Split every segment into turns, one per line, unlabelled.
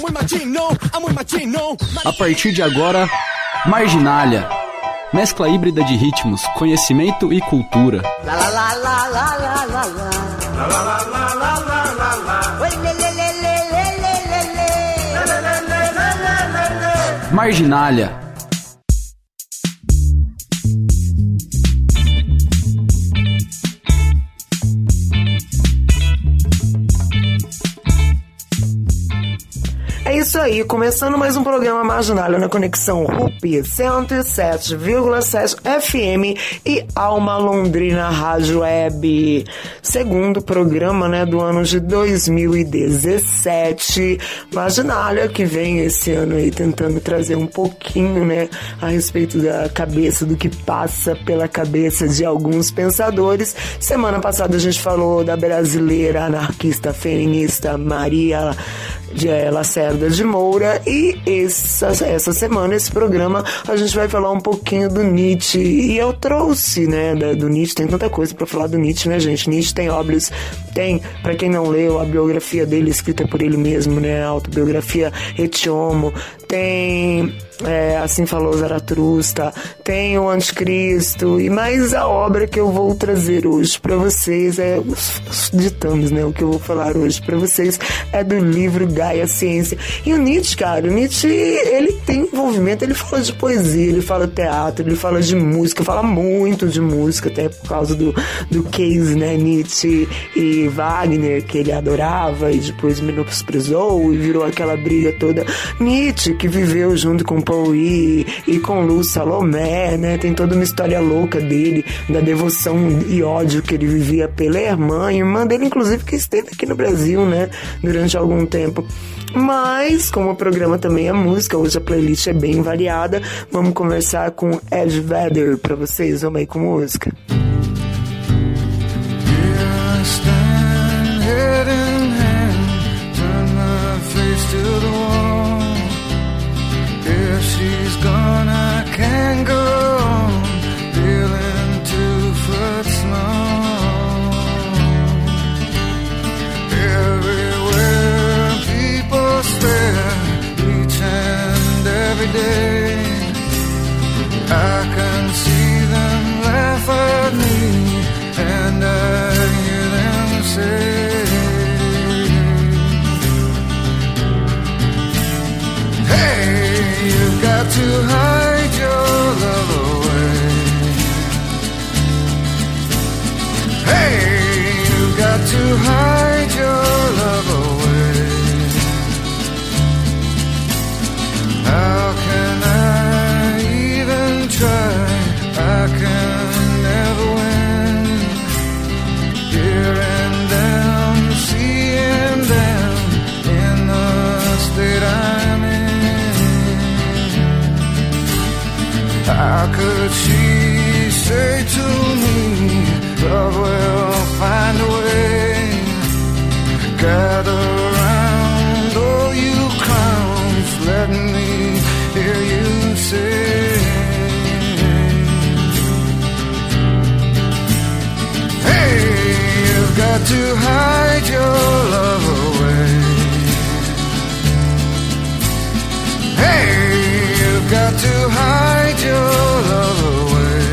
A partir de agora, Marginália. Mescla híbrida de ritmos, conhecimento e cultura. Marginália.
É isso aí, começando mais um programa Marginália na Conexão Rupi 107,7 FM e Alma Londrina Rádio Web. Segundo programa, né, do ano de 2017. Marginália que vem esse ano aí tentando trazer um pouquinho, né, a respeito da cabeça, do que passa pela cabeça de alguns pensadores. Semana passada a gente falou da brasileira anarquista feminista Maria Lacerda de Moura, e essa semana, esse programa, a gente vai falar um pouquinho do Nietzsche, e eu trouxe, né, do Nietzsche. Tem tanta coisa pra falar do Nietzsche, né, gente? Nietzsche tem obras, tem, pra quem não leu, a biografia dele escrita por ele mesmo, né, a autobiografia Et Homo, tem Assim Falou Zaratustra, tem o Anticristo, e mais a obra que eu vou trazer hoje pra vocês, os ditames, né, o que eu vou falar hoje pra vocês é do livro Gaia Ciência. E o Nietzsche, cara, ele tem envolvimento, ele fala de poesia, ele fala de teatro, ele fala de música, fala muito de música, até por causa do case, né, Nietzsche e Wagner, que ele adorava e depois menosprezou e virou aquela briga toda. Nietzsche, que viveu junto com Paul e com Luz Salomé, né, tem toda uma história louca dele, da devoção e ódio que ele vivia pela irmã dele, inclusive, que esteve aqui no Brasil, né, durante algum tempo. Mas, como o programa também é música, hoje a playlist é bem variada, vamos conversar com Ed Vedder pra vocês, vamos aí com música.
She's gone, I can't go on, feeling 2 foot small. Everywhere people stare, each and every day, I can see them laugh at me, and I hear them say, you've got to hide your love away. Hey, you've got to hide your love away. How can I even try? I can never win. Hearing them, seeing them in the state I'm in. How could she say to me, love will find a way? Gather round, all you clowns, let me hear you say, hey, you've got to hide your love away. Hey, you've got to hide your love away.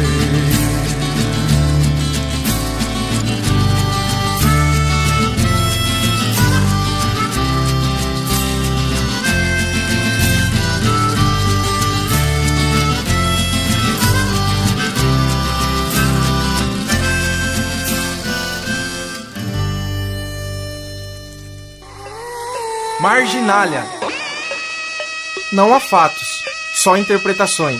Marginália. Não há fatos, só interpretações.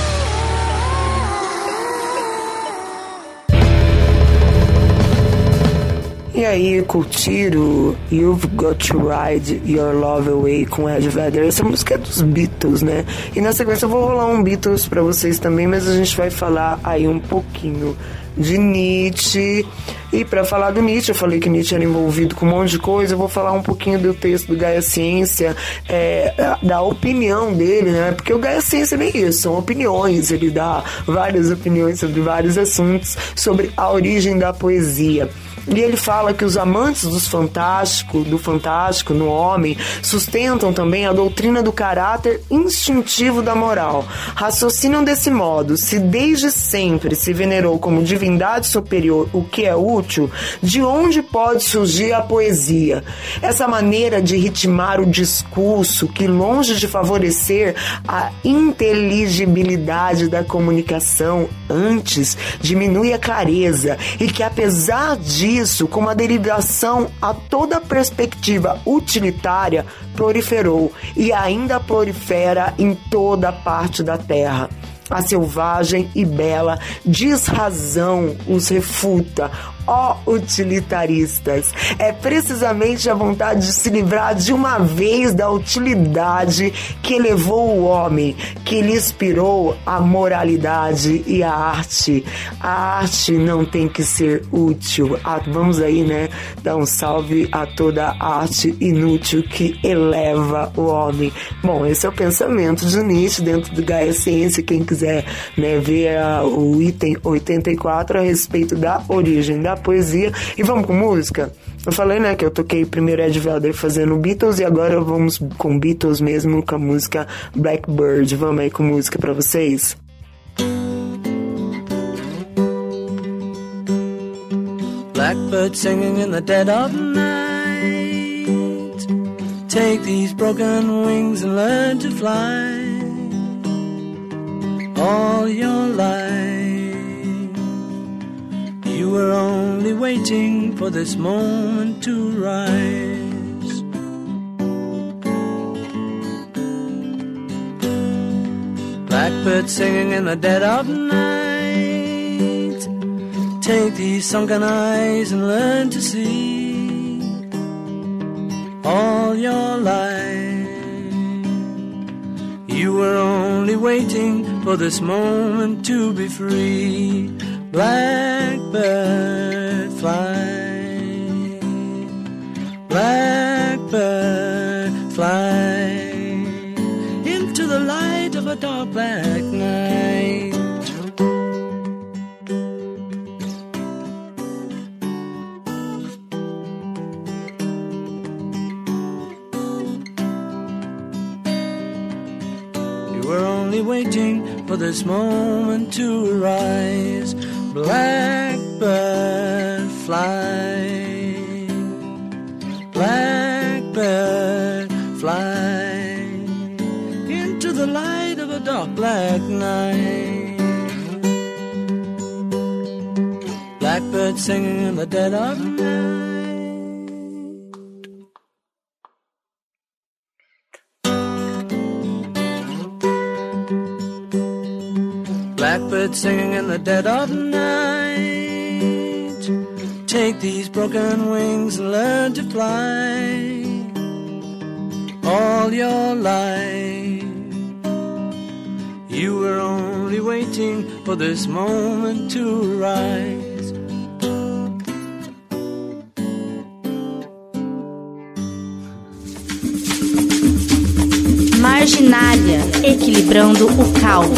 E aí, curtiram You've Got to Ride Your Love Away com Ed Vedder. Essa música é dos Beatles, né? E na sequência eu vou rolar um Beatles pra vocês também, mas a gente vai falar aí um pouquinho de Nietzsche. E para falar do Nietzsche, eu falei que Nietzsche era envolvido com um monte de coisa, eu vou falar um pouquinho do texto do Gaia Ciência, da opinião dele, né? Porque o Gaia Ciência nem isso, são opiniões, ele dá várias opiniões sobre vários assuntos, sobre a origem da poesia. E ele fala que os amantes do fantástico no homem sustentam também a doutrina do caráter instintivo da moral. Raciocinam desse modo: se desde sempre se venerou como divindade superior o que é útil, de onde pode surgir a poesia? Essa maneira de ritmar o discurso, que longe de favorecer a inteligibilidade da comunicação, antes diminui a clareza, e que apesar disso, com uma derivação a toda a perspectiva utilitária, proliferou e ainda prolifera em toda parte da terra. A selvagem e bela desrazão os refuta, ó utilitaristas. É precisamente a vontade de se livrar de uma vez da utilidade que elevou o homem, que lhe inspirou a moralidade e a arte. A arte não tem que ser útil. Vamos aí, né, dar um salve a toda a arte inútil que eleva o homem. Bom, esse é o pensamento de Nietzsche dentro do Gaia Ciência. Quem quiser, né, ver o item 84 a respeito da origem da poesia. E vamos com música? Eu falei, né, que eu toquei primeiro Ed Vedder fazendo Beatles, e agora vamos com Beatles mesmo, com a música Blackbird. Vamos aí com música pra vocês?
Blackbird singing in the dead of night. Take these broken wings and learn to fly. All your life you were only waiting for this moment to rise. Blackbird singing in the dead of night. Take these sunken eyes and learn to see. All your life you were only waiting for this moment to be free. Blackbird fly, blackbird fly into the light of a dark black night. You were only waiting for this moment to arise. Blackbird fly, blackbird fly into the light of a dark black night. Blackbird singing in the dead of night. Blackbird singing in the dead of night. Take these broken wings and learn to fly. All your life you were only waiting for this moment to rise.
Marginália, equilibrando o caos.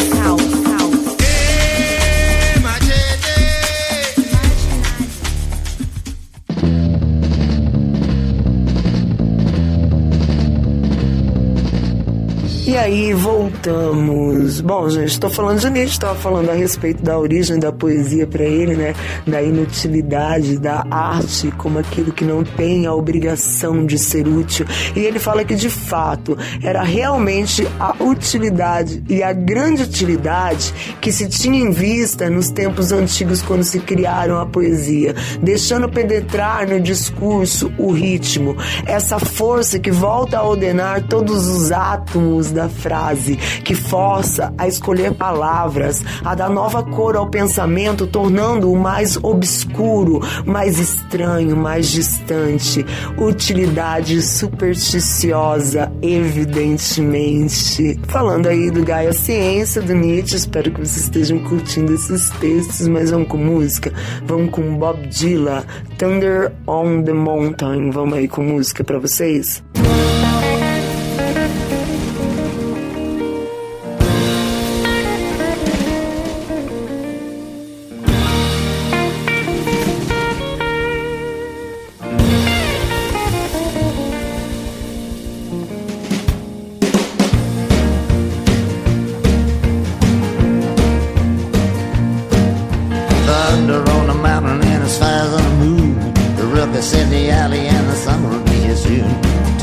E aí, voltamos. Bom, gente, estou falando de Nietzsche, estava falando a respeito da origem da poesia para ele, né? Da inutilidade da arte como aquilo que não tem a obrigação de ser útil. E ele fala que, de fato, era realmente a utilidade e a grande utilidade que se tinha em vista nos tempos antigos quando se criaram a poesia, deixando penetrar no discurso o ritmo, essa força que volta a ordenar todos os átomos da frase, que força a escolher palavras, a dar nova cor ao pensamento, tornando-o mais obscuro, mais estranho, mais distante. Utilidade supersticiosa, evidentemente. Falando aí do Gaia Ciência, do Nietzsche, espero que vocês estejam curtindo esses textos, mas vamos com música. Vamos com Bob Dylan, Thunder on the Mountain. Vamos aí com música pra vocês?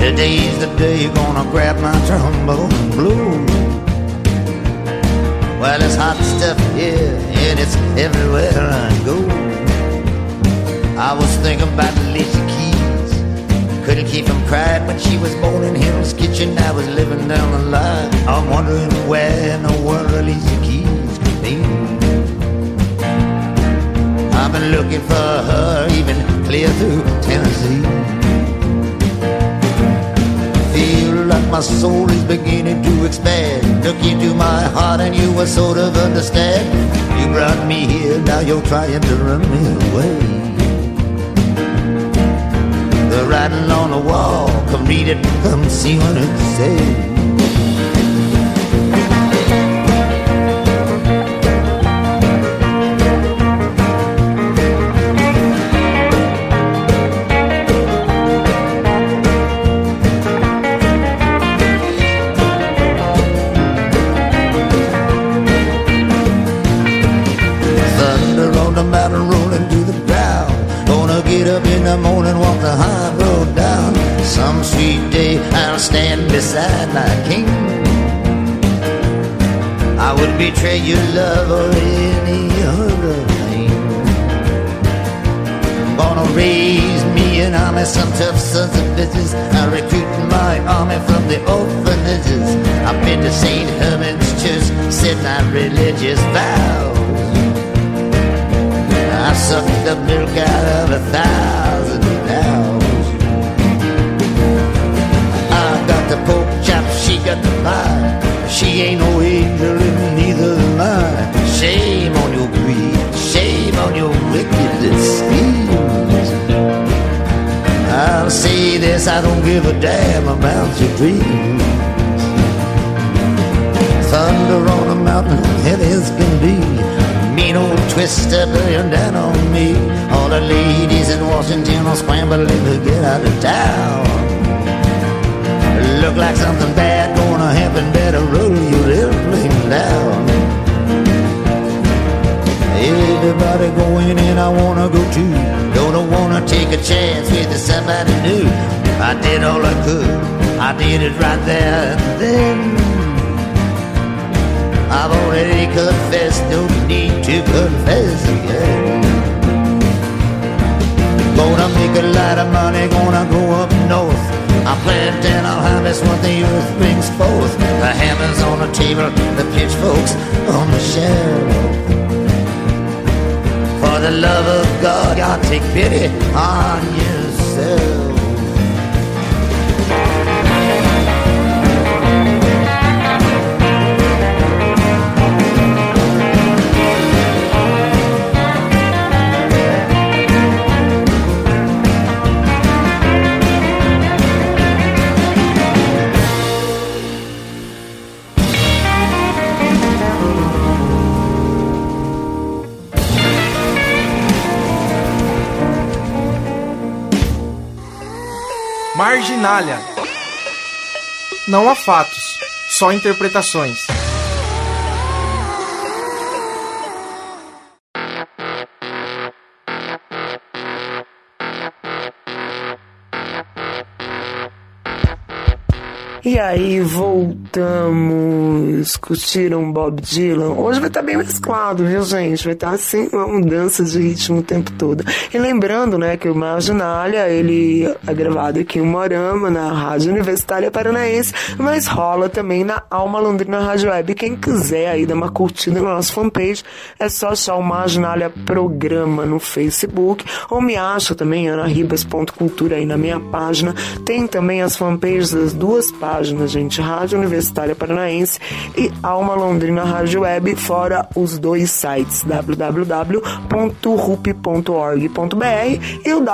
Today's the day you're gonna grab my trombone blue. Well, it's hot stuff here, and it's everywhere I go. I was thinking about Alicia Keys. Couldn't keep from crying when she was born in Hell's Kitchen. I was living down the line. I'm wondering where in the world Alicia Keys could be. I've been looking for her even clear through Tennessee. Feel like my soul is beginning to expand. Look into my heart and you will sort of understand. You brought me here, now you're trying to run me away. The writing on the wall, come read it, come see what it says. Morning, walk the high road down. Some sweet day I'll stand beside my king. I would betray your love or any other thing. Gonna raise me an army, some tough sons of bitches. I recruit my army from the orphanages. I've been to St. Herman's Church, said my religious vows. I sucked the milk out of 1,000 cows. I got the pork chop, she got the pie. She ain't no angel and neither am I. Shame on your greed, shame on your wicked schemes. I'll say this, I don't give a damn about your dreams. Thunder on a mountain, heavy as can be. Mean old twister burning down on me. All the ladies in Washington are scrambling to get out of town. Look like something bad gonna happen. Better roll your airplane down. Everybody going and I wanna go too. Don't wanna take a chance with somebody new. I did all I could, I did it right there and then. I've already confessed, don't need to confess again. Gonna make a lot of money, gonna go up north. I plant and I'll harvest what the earth brings forth. The hammers on the table, the pitchforks on the shelf. For the love of God, God, take pity on yourself.
Marginalia. Não há fatos, só interpretações.
E aí, voltamos. Curtiram Bob Dylan? Hoje vai estar bem mesclado, viu, gente? Vai estar assim, uma mudança de ritmo o tempo todo. E lembrando, né, que o Marginalia, ele é gravado aqui em Moarama, na Rádio Universitária Paranaense, mas rola também na Alma Londrina Rádio Web. Quem quiser aí dar uma curtida na nossa fanpage, é só achar o Marginalia Programa no Facebook, ou me acha também, anaribas.cultura aí na minha página. Tem também as fanpages das duas páginas, gente, Rádio Universitária Paranaense e Alma Londrina Rádio Web, fora os dois sites, www.rup.org.br e o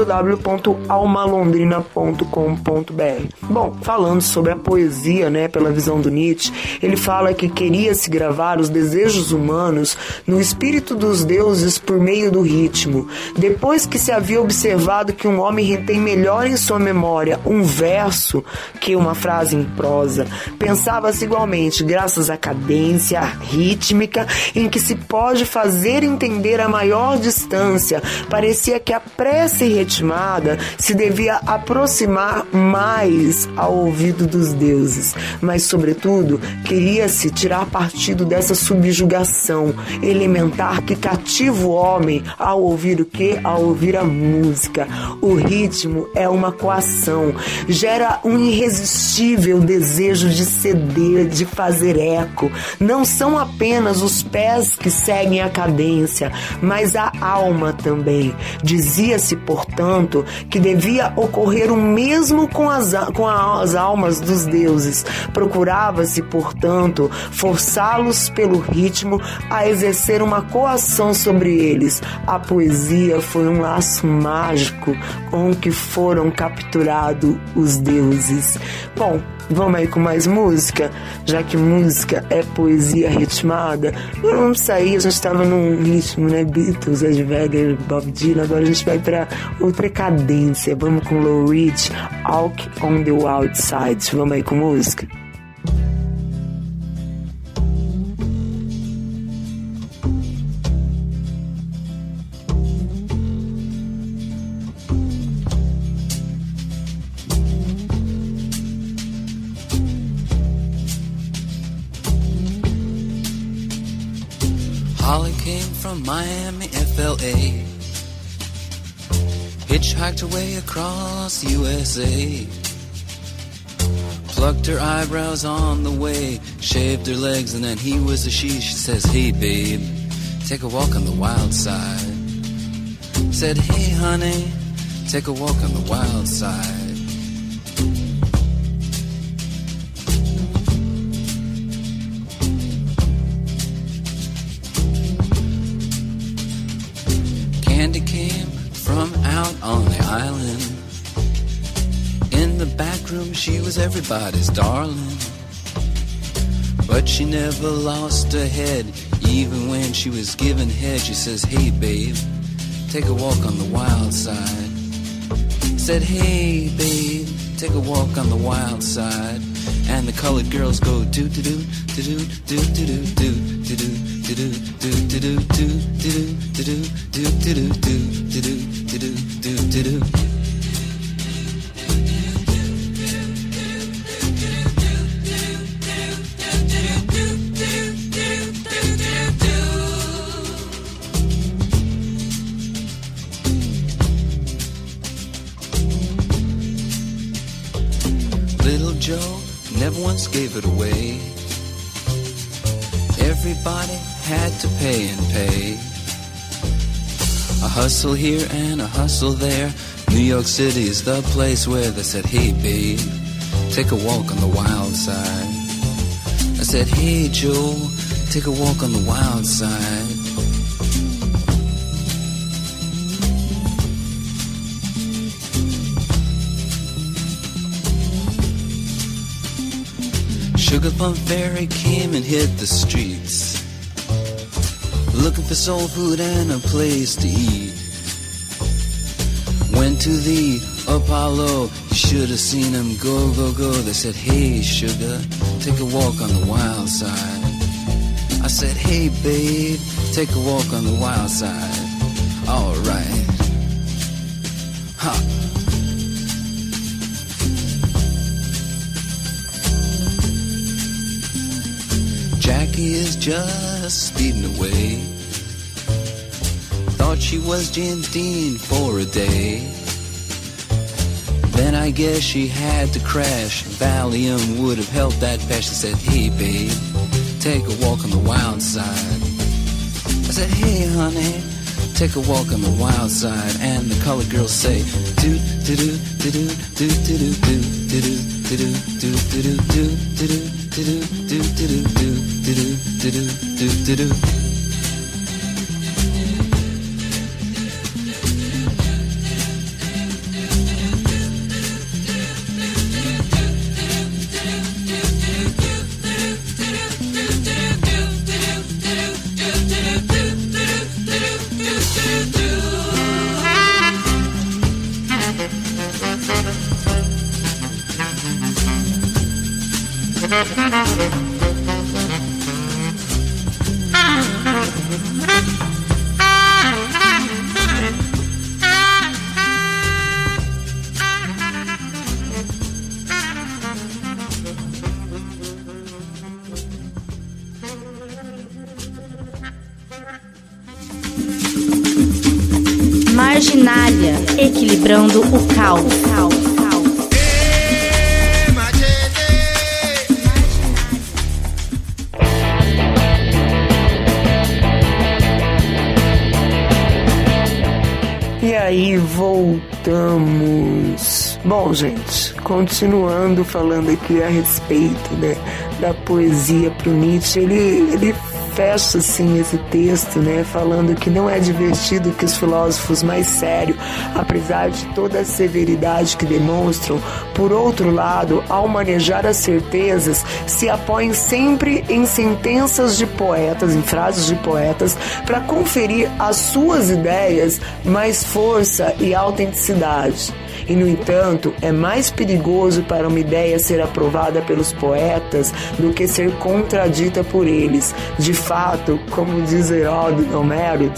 www.almalondrina.com.br. Bom, falando sobre a poesia, né, pela visão do Nietzsche, ele fala que queria se gravar os desejos humanos no espírito dos deuses por meio do ritmo. Depois que se havia observado que um homem retém melhor em sua memória um verso que uma frase frase em prosa. Pensava-se igualmente, graças à cadência rítmica em que se pode fazer entender a maior distância. Parecia que a prece ritmada se devia aproximar mais ao ouvido dos deuses, mas, sobretudo, queria-se tirar partido dessa subjugação elementar que cativa o homem ao ouvir o quê? Ao ouvir a música. O ritmo é uma coação, gera um irresistível desejo de ceder, de fazer eco. Não são apenas os pés que seguem a cadência, mas a alma também. Dizia-se, portanto, que devia ocorrer o mesmo com as almas dos deuses. Procurava-se, portanto, forçá-los pelo ritmo a exercer uma coação sobre eles. A poesia foi um laço mágico com que foram capturados os deuses. Bom, vamos aí com mais música? Já que música é poesia ritmada, vamos sair, a gente estava num ritmo, né? Beatles, Ed Vedder, Bob Dylan, agora a gente vai para outra cadência. Vamos com Lou Reed, Walk on the Wild Side. Vamos aí com música?
Holly came from Miami, FLA, hitchhiked her way across USA, plucked her eyebrows on the way, shaved her legs, and then he was a she. She says, hey babe, take a walk on the wild side. Said, hey honey, take a walk on the wild side. Candy came from out on the island. In the back room she was everybody's darling, but she never lost her head. Even when she was given head, she says, hey babe, take a walk on the wild side. Said, hey babe, take a walk on the wild side. And the colored girls go do do do do do do do do do do do do do do do do do. Little Joe never once gave it away. Everybody had to pay and pay. A hustle here and a hustle there. New York City is the place where they said, hey babe, take a walk on the wild side. I said, hey Joe, take a walk on the wild side. Sugar Plum Fairy came and hit the streets, looking for soul food and a place to eat. Went to the Apollo, you should have seen him go, go, go. They said, hey sugar, take a walk on the wild side. I said, hey babe, take a walk on the wild side. Alright. Ha. Jackie is just speeding away. Thought she was Jane Dean for a day. Then I guess she had to crash. Valium would have helped that patch. She said, hey babe, take a walk on the wild side. I said, hey honey, take a walk on the wild side. And the colored girls say, do do do do do do do do do do do do do do do. Do do do do do do do do do do do.
Marginália, equilibrando o caos.
E aí, voltamos. Bom, gente, continuando falando aqui a respeito, né, da poesia pro Nietzsche, ele fecha assim esse texto, né, falando que não é divertido que os filósofos mais sérios, apesar de toda a severidade que demonstram, por outro lado, ao manejar as certezas, se apoiem sempre em sentenças de poetas, em frases de poetas, para conferir às suas ideias mais força e autenticidade. E, no entanto, é mais perigoso para uma ideia ser aprovada pelos poetas do que ser contradita por eles. De fato, como diz Homero,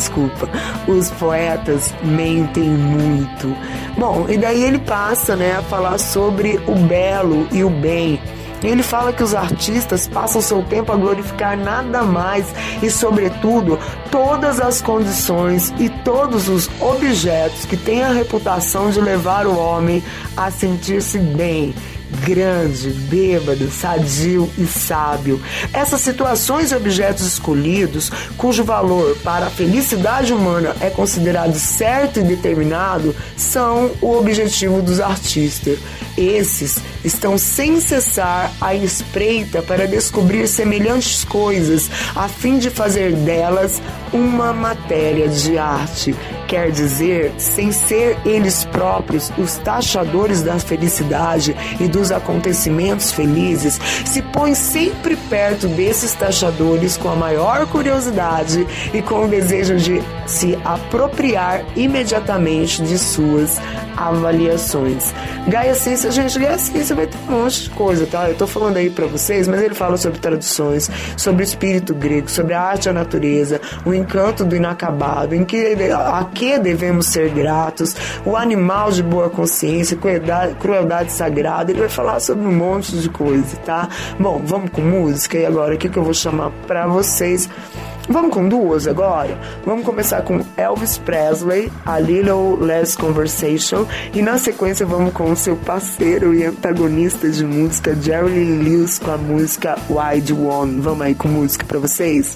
os poetas mentem muito. Bom, e daí ele passa, né, a falar sobre o belo e o bem. Ele fala que os artistas passam seu tempo a glorificar nada mais e, sobretudo, todas as condições e todos os objetos que têm a reputação de levar o homem a sentir-se bem, grande, bêbado, sadio e sábio. Essas situações e objetos escolhidos, cujo valor para a felicidade humana é considerado certo e determinado, são o objetivo dos artistas. Esses estão sem cessar à espreita para descobrir semelhantes coisas, a fim de fazer delas uma matéria de arte. Quer dizer, sem ser eles próprios os taxadores da felicidade e dos acontecimentos felizes, se põem sempre perto desses taxadores com a maior curiosidade e com o desejo de se apropriar imediatamente de suas avaliações. Gaia Ciência, gente, Gaia Ciência vai ter um monte de coisa, tá? Eu tô falando aí pra vocês, mas ele fala sobre traduções, sobre o espírito grego, sobre a arte e a natureza, o encanto do inacabado, a que devemos ser gratos, o animal de boa consciência, crueldade sagrada. Ele vai falar sobre um monte de coisa, tá? Bom, vamos com música. E agora, o que eu vou chamar pra vocês? Vamos com duas agora? Vamos começar com Elvis Presley, A Little Less Conversation, e na sequência vamos com o seu parceiro e antagonista de música, Jerry Lee Lewis, com a música Wild One. Vamos aí com música pra vocês?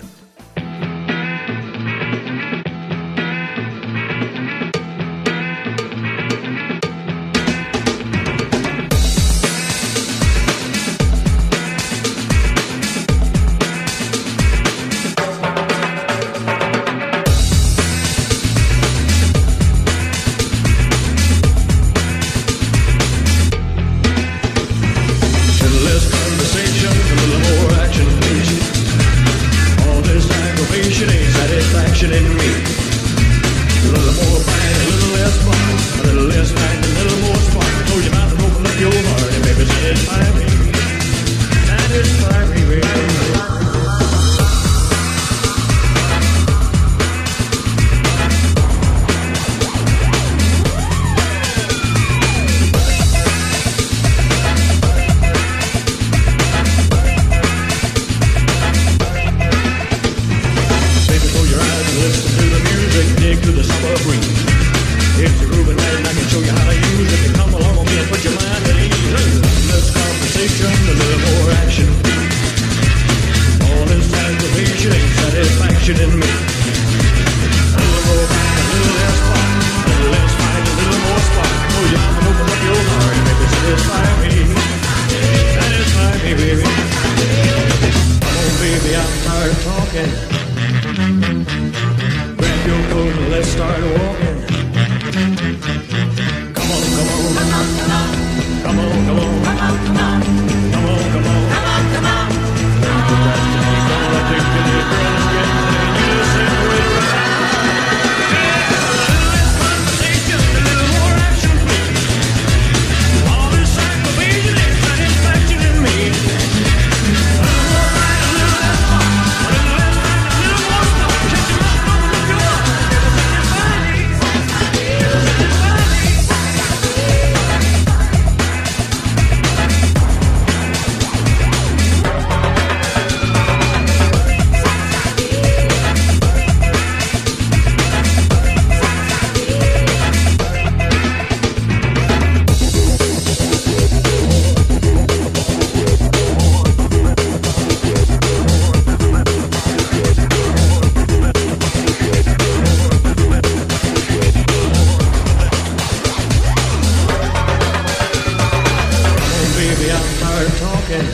talking.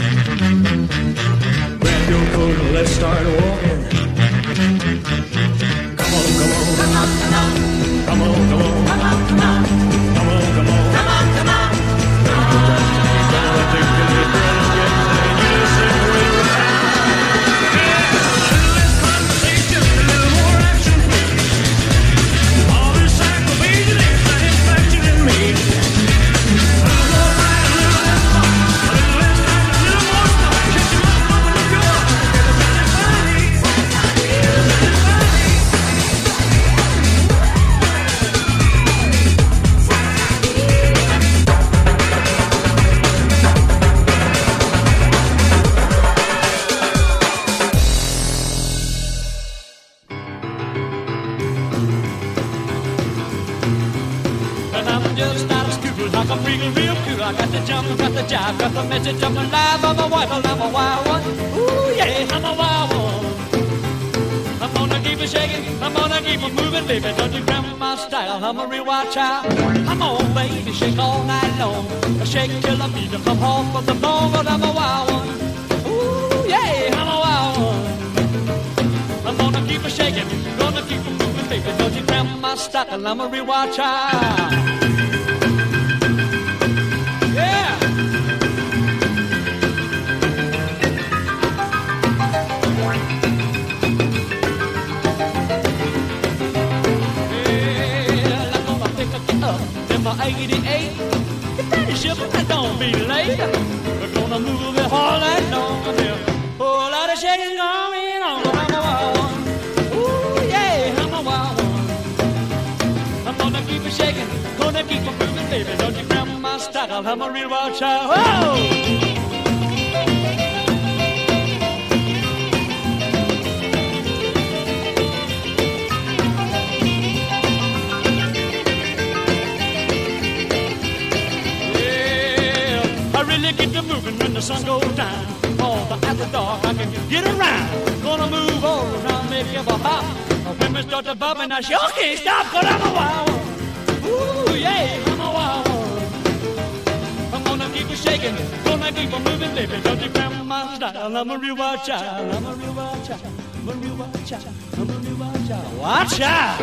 Grab your coat and let's start walking. Come on, come on, come on, come on, come on, come on, come on, come on, come on, come on, come on, come on.
Got the message of my life, I'm a wife, I'm a wild one. Ooh, yeah, I'm a wild one. I'm gonna keep it shaking, I'm gonna keep it moving, baby. Don't you cramp my style, I'm a real wild child. Come on, baby, shake all night long. Shake till I feel it come off of the bone, but I'm a wild one. Ooh, yeah, I'm a wild one. I'm gonna keep it shaking, gonna keep it moving, baby. Don't you cramp my style, I'm a real wild child. Number 88, get that ship and don't be late. We're gonna move it all night long. There's a whole lot of shaking going on. I'm a wild one. Ooh, yeah, I'm a wild one. I'm gonna keep it shaking, gonna keep it moving, baby. Don't you grab my style, I'm a real wild child. Whoa! Get to moving when the sun goes down. All the after dark I can get around. Gonna move all around, make you a hop. When we start to bump and I sure can't stop, 'cause I'm a wild one. Ooh, yeah, I'm a wild one. I'm gonna keep it shaking, gonna keep it moving, baby. Don't you grab my style, I'm a real wild child. I'm a real wild child, I'm a real wild child, I'm a real wild child. Watch out!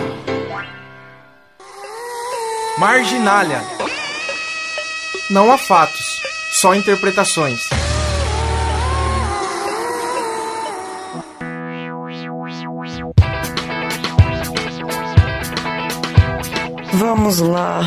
Marginália. Não há fatos, só interpretações.
Vamos lá,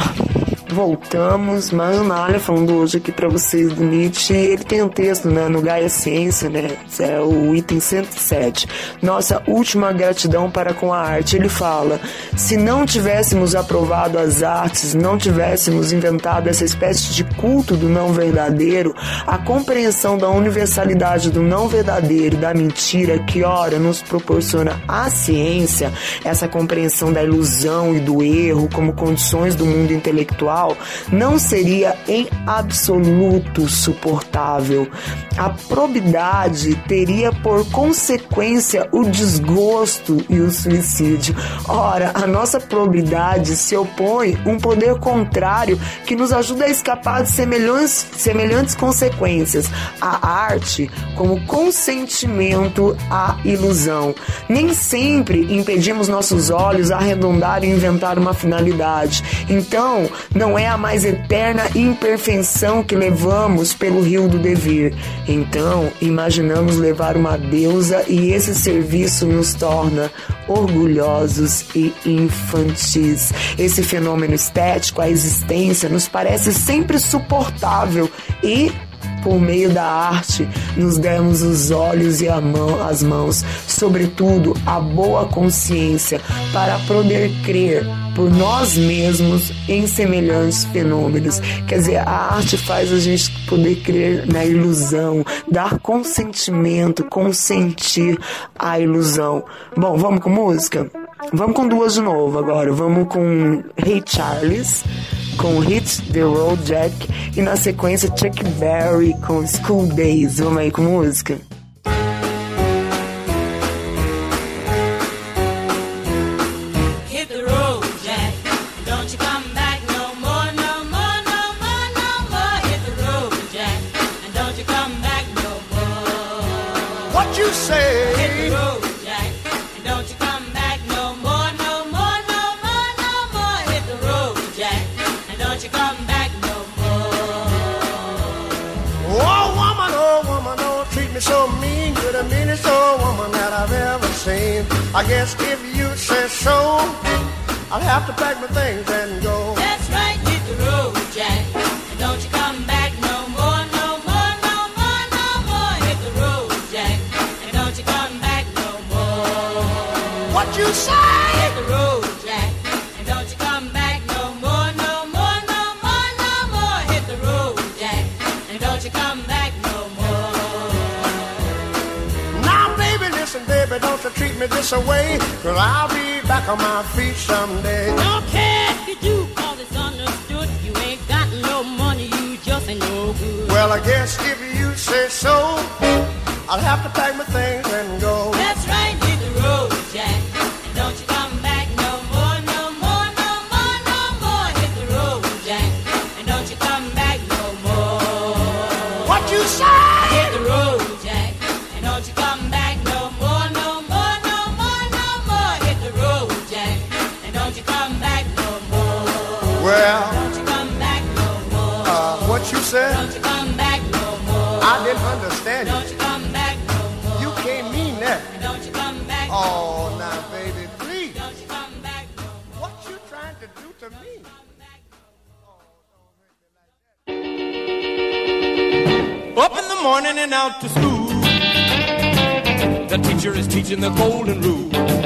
voltamos. Marginália, falando hoje aqui pra vocês do Nietzsche. Ele tem um texto, né, no Gaia Ciência, né, é o item 107. Nossa última gratidão para com a arte. Ele fala: se não tivéssemos aprovado as artes, não tivéssemos inventado essa espécie de culto do não verdadeiro, a compreensão da universalidade do não verdadeiro, da mentira que ora nos proporciona a ciência, essa compreensão da ilusão e do erro como condições do mundo intelectual, não seria em absoluto suportável. A probidade teria por consequência o desgosto e o suicídio. Ora, a nossa probidade se opõe a um poder contrário que nos ajuda a escapar de semelhantes consequências. A arte como consentimento à ilusão. Nem sempre impedimos nossos olhos a arredondar e inventar uma finalidade. Então, não é a mais eterna imperfeição que levamos pelo rio do dever. Então, imaginamos levar uma deusa e esse serviço nos torna orgulhosos e infantis. Esse fenômeno estético, a existência, nos parece sempre suportável e, por meio da arte, nos demos os olhos e as mãos, sobretudo a boa consciência, para poder crer por nós mesmos em semelhantes fenômenos. Quer dizer, a arte faz a gente poder crer na ilusão, dar consentimento, consentir à ilusão. Bom, vamos com música? Vamos com duas de novo agora. Vamos com Ray Charles, com Hit the Road Jack, e na sequência Chuck Berry com School Days. Vamos aí com música?
Don't you
you come back no more.
What you say?
Hit the road, Jack, and don't you come back no more, no more, no more, no more. Hit the road, Jack, and don't you come back no more.
Oh woman, don't treat me so mean. You're the meanest old woman that I've ever seen. I guess if you say so, I'll have to pack my things and go.
That's right, hit the road, Jack, and don't you come back no more, no more, no more, no more. Hit the road, Jack, and don't you come back no more.
What you say?
Hit the road, Jack, and don't you come back no more, no more, no more, no more. Hit the road, Jack, and don't you come back no more.
Now baby, listen baby, don't you treat me this way, 'cause I'll be back on my feet someday.
Don't care if you do, 'cause it's understood. You ain't got no money, you just ain't no good.
Well, I guess if you say so, I'll have to pack my things and go.
That's right, hit the road, Jack, and don't you come back no more, no more, no more, no more. Hit the road, Jack, and don't you come back no more.
What you say?
Hit the road, Jack, and don't you come back no more, no more, no more, no more. Hit the road, Jack, and don't you come back no more.
Well,
Don't you come back no more.
What you said?
Don't you come back no more.
I didn't understand
Don't
you.
you come back no more.
You can't mean that.
Don't you come back no
Oh,
more.
now baby, please.
Don't you come back no more.
What you trying to do to me?
Up in the morning and out to school. The teacher is teaching the golden rule.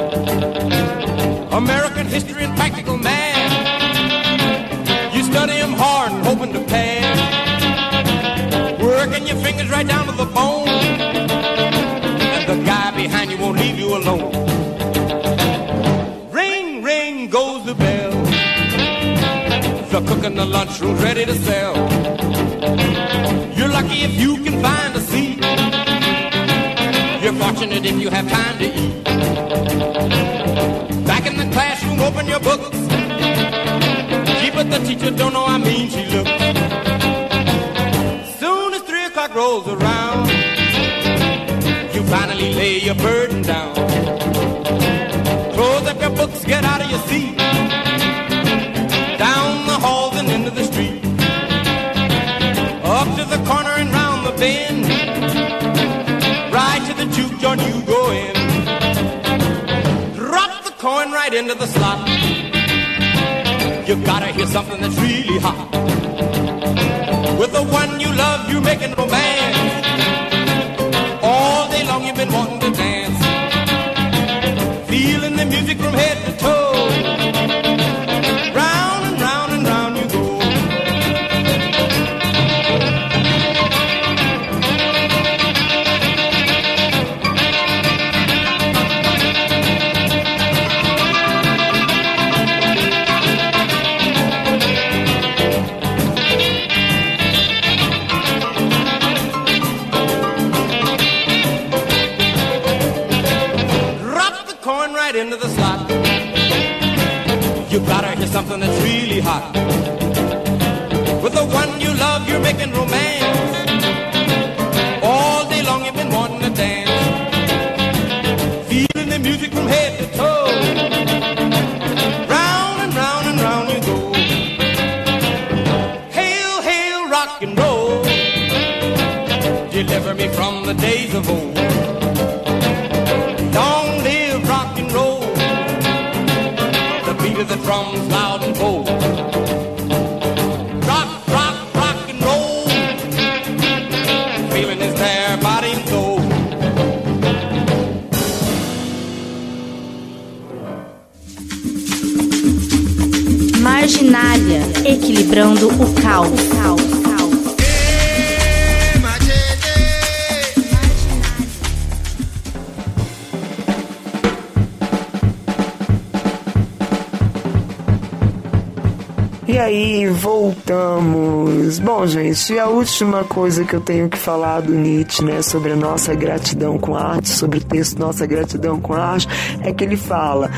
American history and practical math. You study them hard and hoping to pass. Working your fingers right down to the bone. And the guy behind you won't leave you alone. Ring, ring goes the bell. The cook in the lunchroom's ready to sell. You're lucky if you can find a seat. You're fortunate if you have time to eat. Back in the classroom, open your books. Gee, but the teacher don't know how mean she looks. Soon as 3 o'clock rolls around, you finally lay your burden down. Close up your books, get out of your seat. Down the halls and into the street. Up to the corner and round the bend. Right to the juke joint you go in. Drop the coin right into the slot. You gotta hear something that's really hot. With the one you love, you're making romance. All day long you've been wanting to dance. Feeling the music from head to toe. Round and round and round you go. Into the slot. You gotta hear something that's really hot. With the one you love, you're making romance. All day long you've been wanting to dance. Feeling the music from head to toe. Round and round and round you go. Hail, hail, rock and roll. Deliver me from the days of old. Long live rock and roll. The beat of the drums loud and bold. Rock, rock, rock and roll. Feeling is there, body and soul.
Marginália, equilibrando o caos.
E aí, voltamos. Bom, gente, a última coisa que eu tenho que falar do Nietzsche, né, sobre a nossa gratidão com a arte, sobre o texto Nossa Gratidão com a Arte, é que ele fala,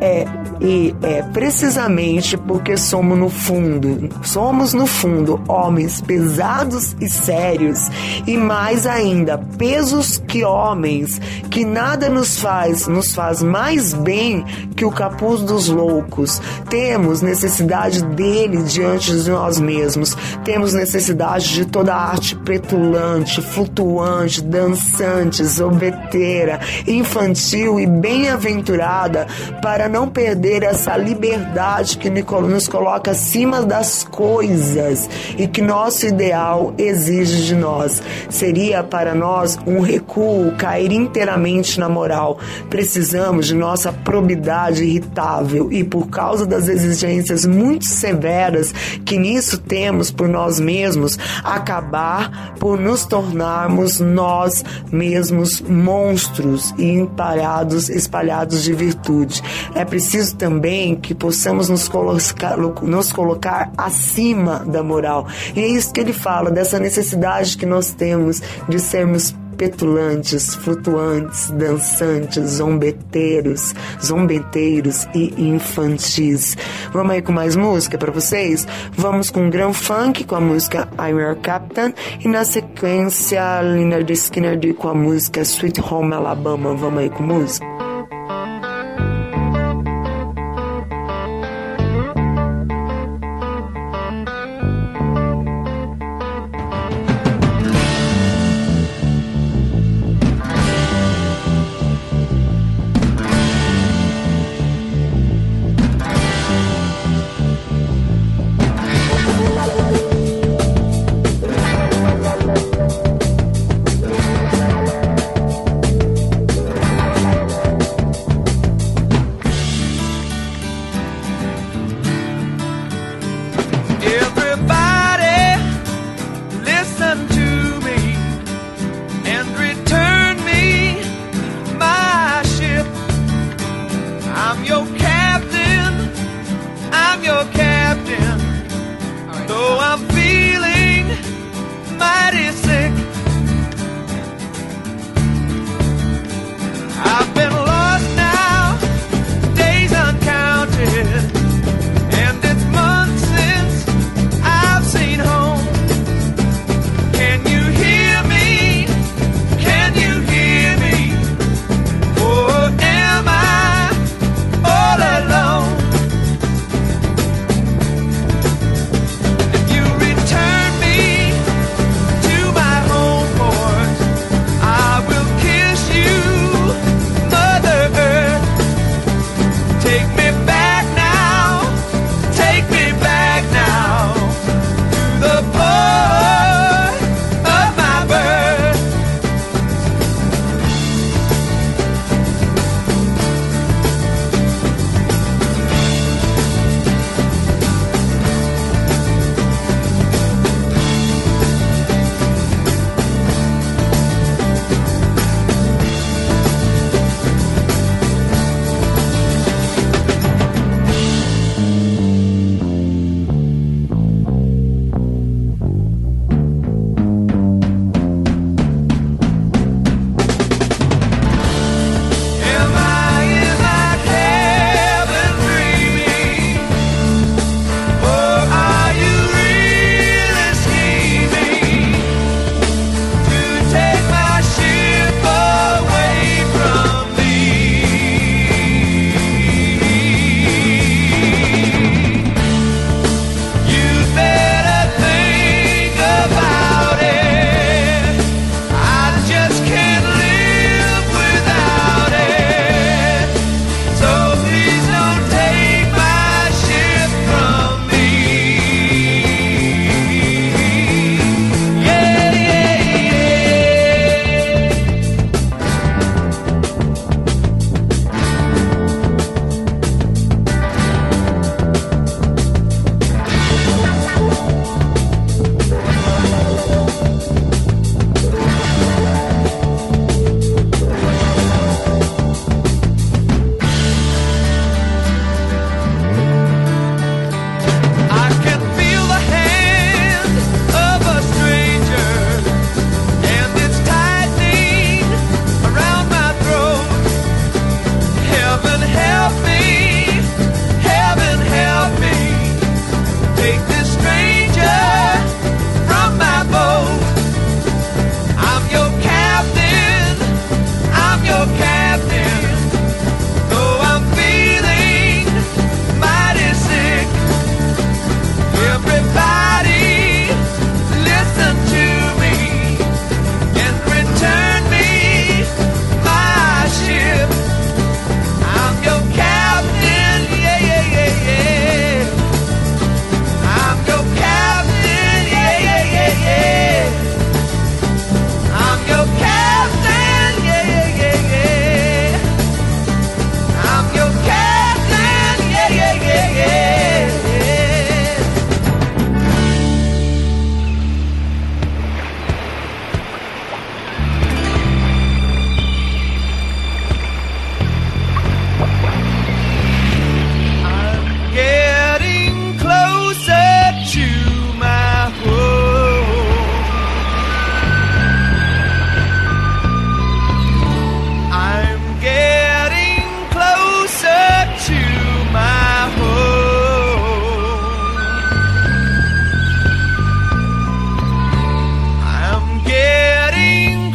precisamente porque somos no fundo homens pesados e sérios, e mais ainda, pesos que homens, que nada nos faz mais bem que o capuz dos loucos. Temos necessidade dele diante de nós mesmos. Temos necessidade de toda a arte petulante, flutuante, dançante, zombeteira, infantil e bem-aventurada, para não perder essa liberdade que nos coloca acima das coisas e que nosso ideal exige de nós. Seria para nós um recuo cair inteiramente na moral. Precisamos de nossa probidade irritável e, por causa das exigências muito severas que nisso temos por nós mesmos, acabar por nos tornarmos nós mesmos monstros e espalhados de virtude. É preciso também que possamos nos colocar acima da moral. E é isso que ele fala, dessa necessidade que nós temos de sermos petulantes, flutuantes, dançantes, zombeteiros e infantis. Vamos aí com mais música pra vocês? Vamos com Grand Funk, com a música I'm Your Captain, e na sequência Lynyrd Skynyrd com a música Sweet Home Alabama. Vamos aí com música?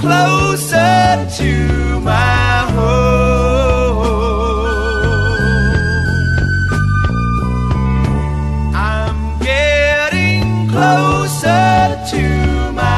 closer to my home. I'm getting closer to my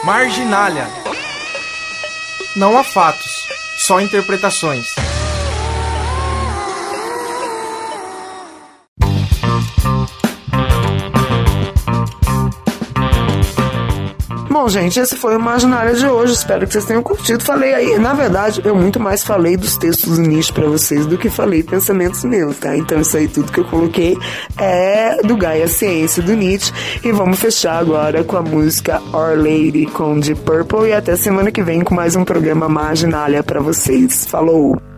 Marginália. Não há fatos, só interpretações.
Bom, gente, esse foi o Marginália de hoje. Espero que vocês tenham curtido. Falei aí, na verdade, eu muito mais falei dos textos do Nietzsche pra vocês do que falei pensamentos meus, tá? Então isso aí tudo que eu coloquei é do Gaia Ciência do Nietzsche. E vamos fechar agora com a música Our Lady com Deep Purple. E até semana que vem com mais um programa Marginália pra vocês. Falou!